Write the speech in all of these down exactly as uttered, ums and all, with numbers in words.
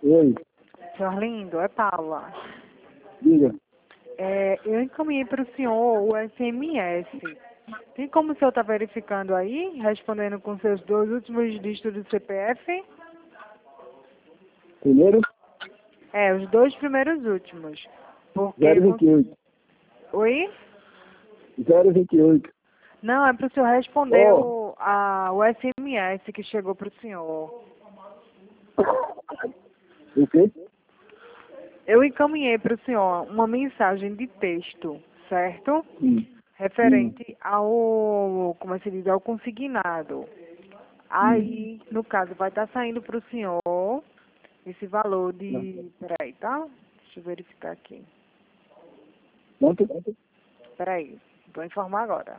Oi, Senhor Lindo, é Paula. diga. É, eu encaminhei para o senhor o S M S. Tem como o senhor estar verificando aí, respondendo com seus dois últimos dígitos do C P F? Primeiro, É, os dois primeiros últimos. Porque... zero vinte e oito. Oi? zero vinte e oito. Não, é para o senhor responder Oh. o, a, o S M S que chegou para o senhor. O quê? Eu encaminhei para o senhor uma mensagem de texto, certo? Hum. Referente ao, como é que se diz, ao consignado. Aí, no caso, vai estar saindo para o senhor esse valor de... Peraí, tá? Deixa eu verificar aqui. Quanto? Quanto? Peraí, vou informar agora.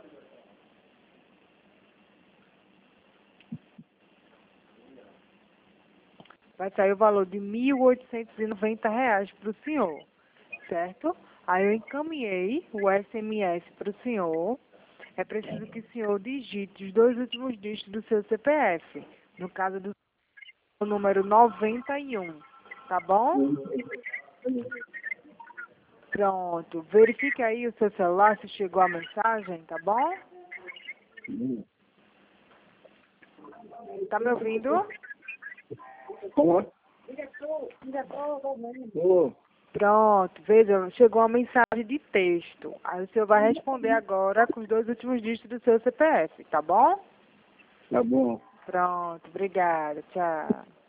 Vai sair o valor de mil oitocentos e noventa reais para o senhor, certo? Aí eu encaminhei o S M S para o senhor. É preciso que o senhor digite os dois últimos dígitos do seu C P F. No caso do número noventa e um, tá bom? Pronto. Verifique aí o seu celular se chegou a mensagem, tá bom? Tá me ouvindo? Como? Oh. Pronto, veja, chegou uma mensagem de texto. Aí o senhor vai responder agora com os dois últimos dígitos do seu C P F, tá bom? Tá bom. Pronto, obrigada, tchau.